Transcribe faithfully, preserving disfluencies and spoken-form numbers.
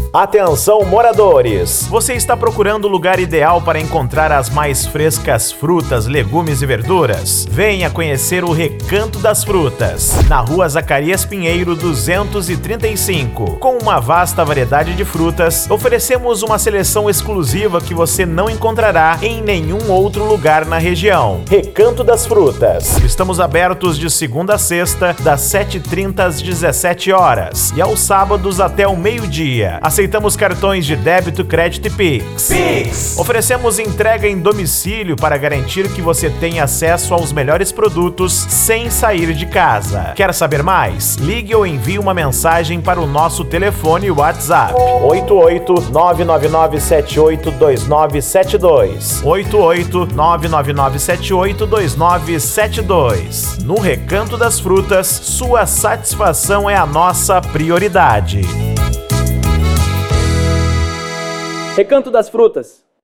Atenção, moradores! Você está procurando o lugar ideal para encontrar as mais frescas frutas, legumes e verduras? Venha conhecer o Recanto das Frutas, na Rua Zacarias Pinheiro duzentos e trinta e cinco. Com uma vasta variedade de frutas, oferecemos uma seleção exclusiva que você não encontrará em nenhum outro lugar na região. Recanto das Frutas. Estamos abertos de segunda a sexta, das sete e trinta às dezessete horas e aos sábados até o meio-dia. Aceitamos cartões de débito, crédito e Pix. Pix. Oferecemos entrega em domicílio para garantir que você tenha acesso aos melhores produtos sem sair de casa. Quer saber mais? Ligue ou envie uma mensagem para o nosso telefone WhatsApp oito oito nove nove nove sete oito dois nove sete dois. oito oito nove nove nove sete oito dois nove sete dois. No Recanto das Frutas, sua satisfação é a nossa prioridade. Recanto das Frutas.